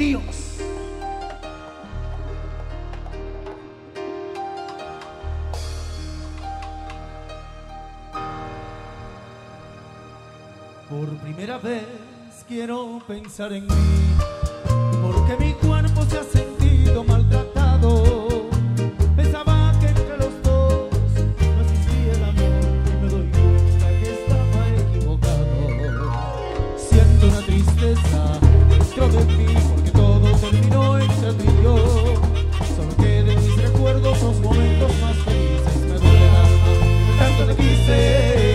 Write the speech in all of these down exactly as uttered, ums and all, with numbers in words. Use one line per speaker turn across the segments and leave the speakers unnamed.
Dios. Por primera vez quiero pensar en mí, porque mi cuerpo se ha sentido maltratado. Pensaba que entre los dos no existía el amor y me doy cuenta que estaba equivocado. Siento una tristeza dentro de mí porque todo terminó entre tú y yo. Solo quedan en mis recuerdos los momentos más felices. Me duele el alma, tanto te quise.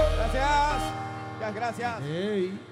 Gracias. Muchas gracias.
Hey.